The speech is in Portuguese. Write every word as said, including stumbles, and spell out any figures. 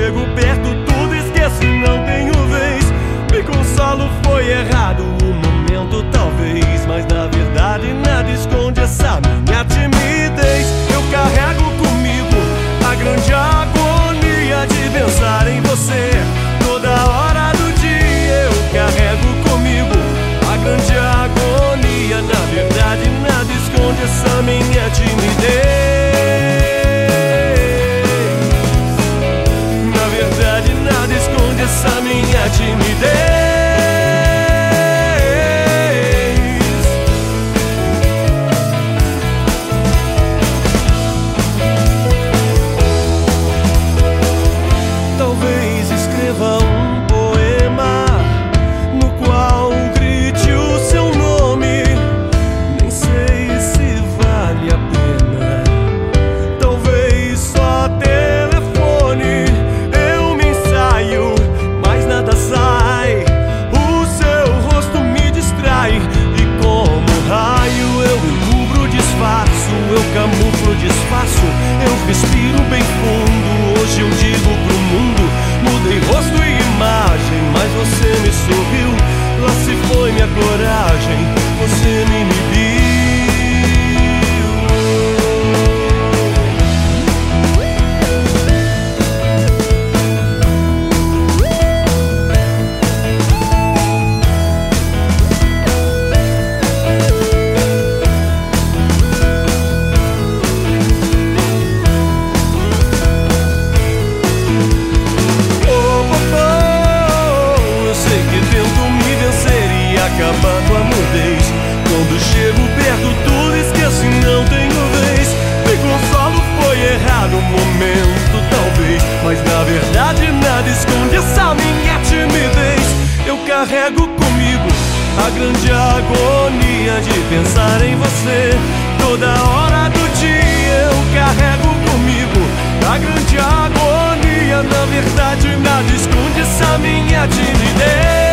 chego perto tudo esqueço e não tenho vez. Me consolo, foi errado o momento talvez, mas na verdade nada esconde essa minha timidez. Eu carrego comigo a grande agonia de pensar em você toda hora do dia. Eu carrego comigo a grande agonia, na verdade nada esconde essa minha timidez. Essa minha timidez. Talvez escreva um poema no qual grite o seu nome. Nem sei se vale a pena. Talvez só telefone. Eu me ensaio, nada sai, o seu rosto me distrai. E como raio eu encubro, disfarço, eu camuflo, disfarço. Eu respiro bem fundo, hoje eu digo pro mundo: mudei rosto e imagem, mas você me sorriu. Lá se foi minha coragem, você me inibiu. Acabar com a mudez. Quando chego perto tudo esqueço e não tenho vez. Me consolo, foi errado o momento talvez, mas na verdade nada esconde essa minha timidez. Eu carrego comigo a grande agonia de pensar em você toda hora do dia. Eu carrego comigo a grande agonia, na verdade nada esconde essa minha timidez.